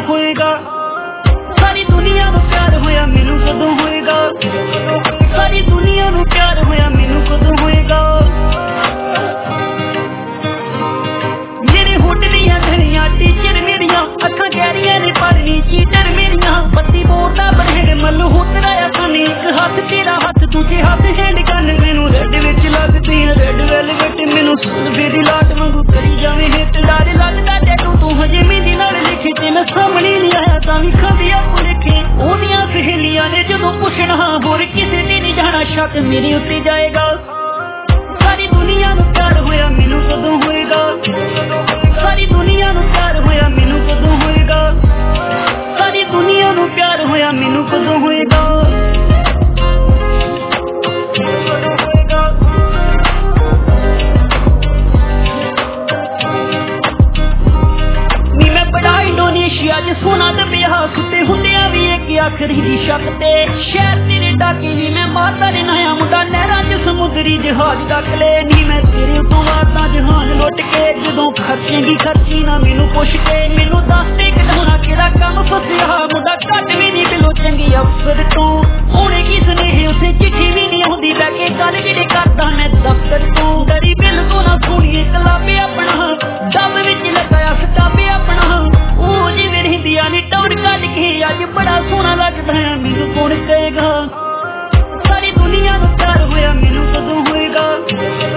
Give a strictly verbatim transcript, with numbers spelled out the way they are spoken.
होएगा सारी दुनिया नू प्यार होया मैनू कदों होएगा सारी दुनिया नू प्यार होया मैनू कदों होएगा मेरे होठ दियां धनियां टीचर मेरियां अखां गहरियां ने पर नी चीटर मेरियां बत्ती बोलदा बहेड़ मल्लू होतराया खाने एक हाथ तेरा हाथ दूजे हाथ हैंड गन मैनू रेड विच लगदी रेड वेलवेट मैनू सुलबे दी लाट वांगू करी जावे हिट डर लगदा टैटू तू हजे मेहंदी नाल लिखे ते मैं सामने नहीं आया तां वी खादिया पुरखे ओदियां सहेलियां ने जदों पुछना होर किसे ने नहीं जाना शक मेरे उत्ते जाएगा सारी दुनिया नू प्यार होया मैनू कदों होएगा सारी दुनिया नू प्यार होया मैनू कदों होएगा सारी दुनिया नू प्यार होया मैनू कदों होएगा नी मैं बड़ा इंडोनेशिया च सोना दबिया सुते हुंदियां भी एक आखरी दी शक ते शहर तेरे डाके नी मैं मारदा ने नया मुंडा नहरां च समुद्री जहाज डक ले नी मैं तेरे तो वारदा जहान लुट के जदों खर्चेंगी खर्ची ना मैनू पुछ के मैनू दस ते कढाउणा केड़ा कम फसिया मुंडा घट भी नहीं बिलो चंगी अफसर तू हुणे की सुनेहे उसे चिट्ठी भी नहीं आउंदी लै के गल जेड़े करदा मैं दफ्तर तू डरी बिल तो ना सुणीए कलाबे अपना दब विच लगाया सताबे अपना ओ जिवें रहिंदियां नी टौर कढ के अज बड़ा सोहना लगदा है मैनू कौन कहेगा सारी दुनिया नू प्यार होया मैनू कदों होएगा